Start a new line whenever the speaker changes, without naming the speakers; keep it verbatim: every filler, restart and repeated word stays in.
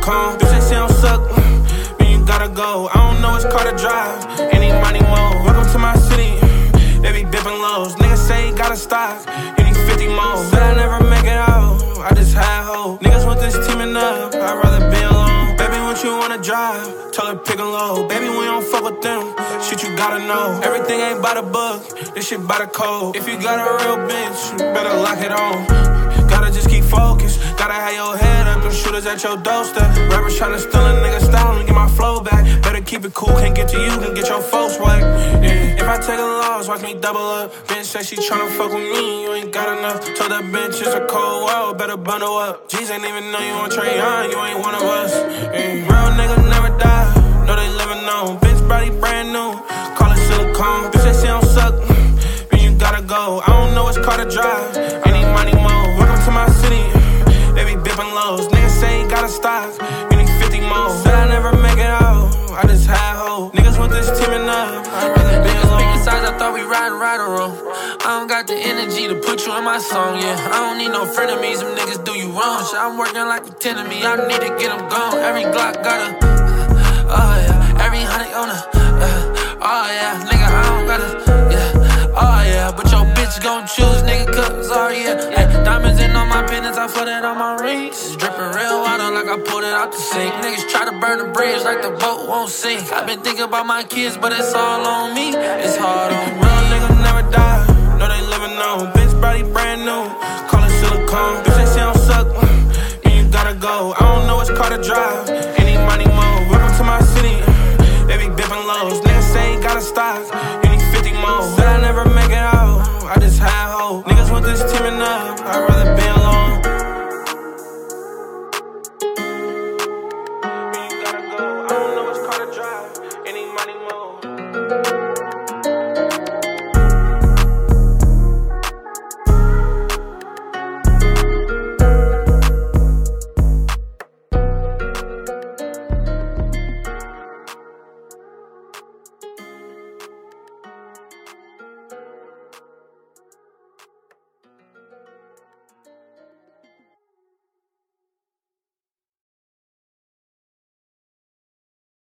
silicone. Bitch, they say I'm suck, man, you gotta go. I don't know which car to drive, any money more. Welcome to my city, they be dipping lows. Niggas say you gotta stock, you need fifty more. Said I never make it out, I just had hope. Niggas want this teaming up, I'd rather be alone. Baby, what you wanna drive? Tell her pick 'em low. Baby, we don't fuck with them, shit you gotta know. Everything ain't by the book, this shit by the code. If you got a real bitch, you better lock it on. Gotta just keep focused, gotta have your head up. Them shooters at your doorstep. Rappers tryna steal a nigga style and get my flow back. Better keep it cool, can't get to you, can get your folks whacked. Yeah. If I take a loss, watch me double up. Bitch say she tryna fuck with me, you ain't got enough. Told that bitch it's a cold world, better bundle up. G's ain't even know you on Trey Young, you ain't one of us. Yeah. Real niggas never die, know they living on. Bitch body brand new, call it silicone. Bitch they say I'm suck, man you gotta go. I don't know which car to drive, any money more. Welcome to my city, they be dipping lows. Niggas say you gotta stock, you need fifty more. Said I never make it out, I just had hope. Niggas want this teaming up, I'd rather be alone.
Speaking sides, I thought we riding right or wrong. I don't got the energy to put you in my song, yeah. I don't need no frenemies, them niggas do you wrong. Shit, I'm working like a ten of me, I need to get them gone. Every Glock got a, oh yeah. Every honey on a, uh, oh yeah. Nigga, I don't gotta, yeah, oh yeah. But your bitch gon' choose, nigga, cause, oh yeah. Hey, diamonds in all my pendants, I flooded on my rings. It's dripping real water like I pulled it out the sink. Niggas try to burn the bridge like the boat won't sink. I been thinking about my kids, but it's all on me. It's hard on me.
Real niggas never die, know they living on. Bitch body brand new, call it silicone. Bitch they say I'm suck, man you gotta go. I don't know which car to drive, any money more. Welcome to my city, they be dipping lows. Niggas say you gotta stock.